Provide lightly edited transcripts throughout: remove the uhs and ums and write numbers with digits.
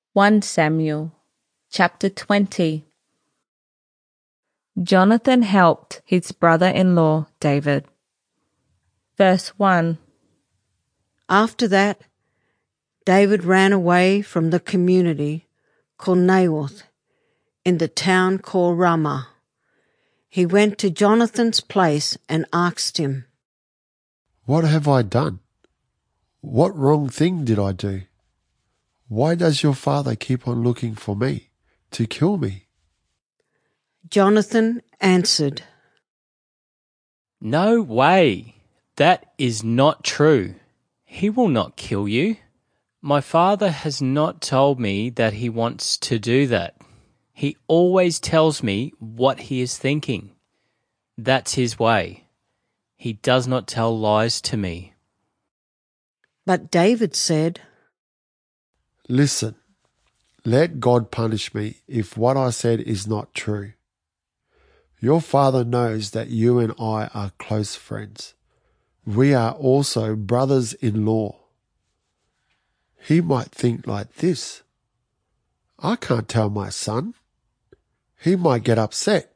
1 Samuel chapter 20. Jonathan helped his brother-in-law David. Verse 1. After that, David ran away from the community called Naioth in the town called Ramah. He went to Jonathan's place and asked him, "What have I done? What wrong thing did I do? Why does your father keep on looking for me to kill me?" Jonathan answered, "No way. That is not true. He will not kill you. My father has not told me that he wants to do that. He always tells me what he is thinking. That's his way. He does not tell lies to me." But David said, "Listen, let God punish me if what I said is not true. Your father knows that you and I are close friends. We are also brothers-in-law. He might think like this: I can't tell my son. He might get upset.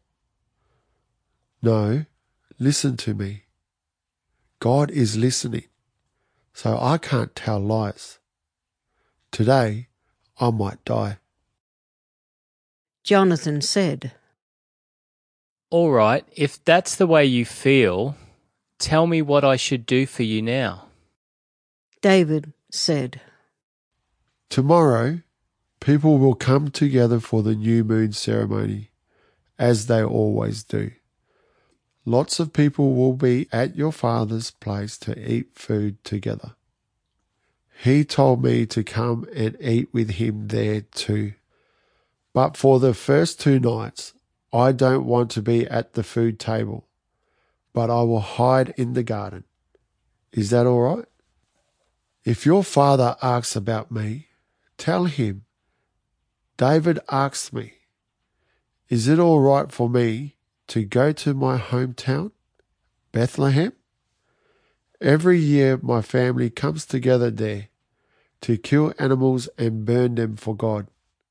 No, listen to me. God is listening, so I can't tell lies. Today, I might die." Jonathan said, "All right, if that's the way you feel, tell me what I should do for you now." David said, "Tomorrow, people will come together for the new moon ceremony, as they always do. Lots of people will be at your father's place to eat food together. He told me to come and eat with him there too. But for the first 2 nights, I don't want to be at the food table, but I will hide in the garden. Is that all right? If your father asks about me, tell him, David asked me, is it all right for me to go to my hometown, Bethlehem? Every year my family comes together there to kill animals and burn them for God.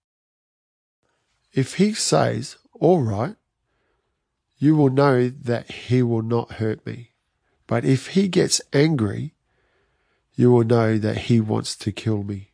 If he says, all right, you will know that he will not hurt me. But if he gets angry, you will know that he wants to kill me."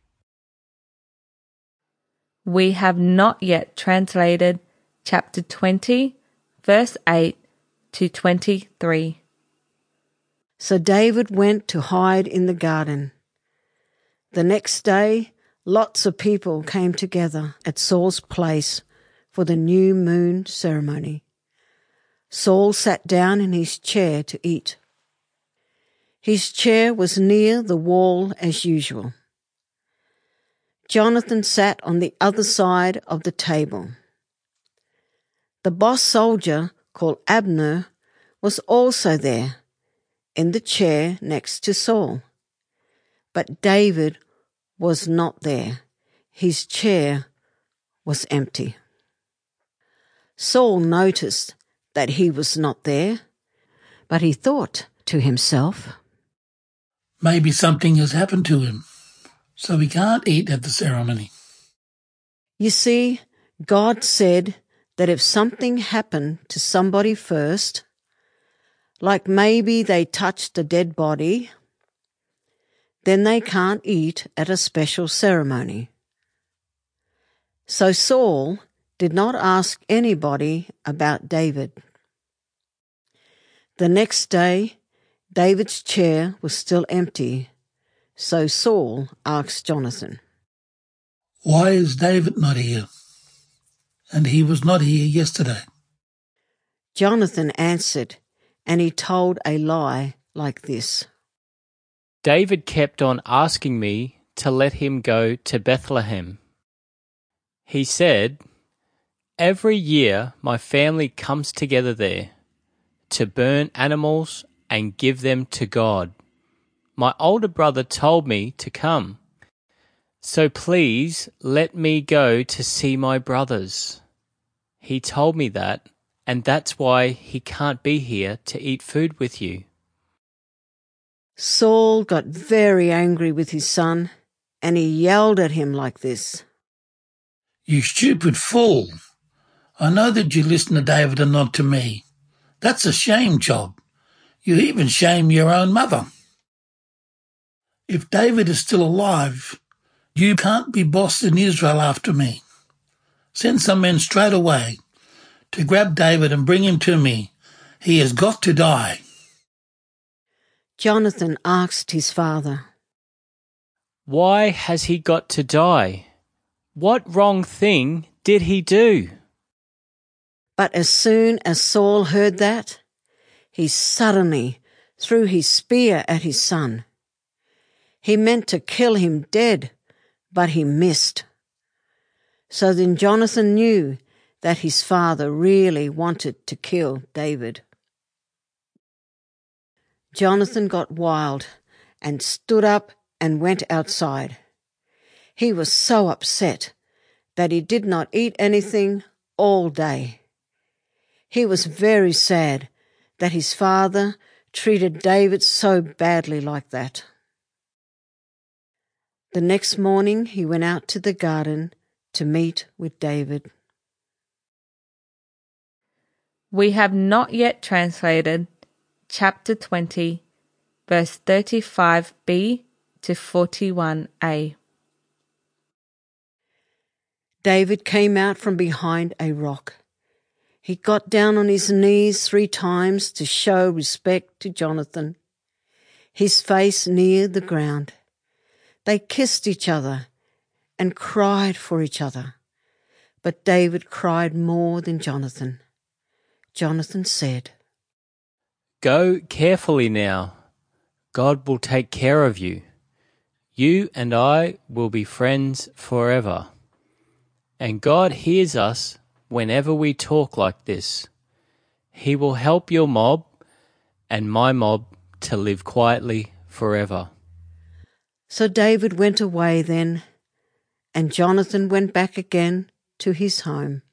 We have not yet translated chapter 20, verse 8 to 23. So David went to hide in the garden. The next day, lots of people came together at Saul's place for the new moon ceremony. Saul sat down in his chair to eat. His chair was near the wall as usual. Jonathan sat on the other side of the table. The boss soldier, called Abner, was also there, in the chair next to Saul. But David was not there. His chair was empty. Saul noticed that he was not there, but he thought to himself, "Maybe something has happened to him, so he can't eat at the ceremony." You see, God said that if something happened to somebody first, like maybe they touched a dead body, then they can't eat at a special ceremony. So Saul did not ask anybody about David. The next day, David's chair was still empty, so Saul asked Jonathan, "Why is David not here? And he was not here yesterday." Jonathan answered, and he told a lie like this: David kept on asking me to let him go to Bethlehem. He said, "Every year my family comes together there to burn animals and give them to God. My older brother told me to come. So please let me go to see my brothers. He told me that, and that's why he can't be here to eat food with you." Saul got very angry with his son, and he yelled at him like this: You stupid fool. I know that you listen to David and not to me. That's a shame job. You even shame your own mother. If David is still alive, you can't be boss in Israel after me. Send some men straight away to grab David and bring him to me. He has got to die. Jonathan asked his father, Why has he got to die? What wrong thing did he do? But as soon as Saul heard that, he suddenly threw his spear at his son. He meant to kill him dead, but he missed. So then Jonathan knew that his father really wanted to kill David. Jonathan got wild and stood up and went outside. He was so upset that he did not eat anything all day. He was very sad that his father treated David so badly like that. The next morning he went out to the garden to meet with David. We have not yet translated chapter 20, verse 35b to 41a. David came out from behind a rock. He got down on his knees 3 times to show respect to Jonathan, his face near the ground. They kissed each other and cried for each other, but David cried more than Jonathan. Jonathan said, Go carefully now. God will take care of you. You and I will be friends forever. And God hears us whenever we talk like this. He will help your mob and my mob to live quietly forever. So David went away then, and Jonathan went back again to his home.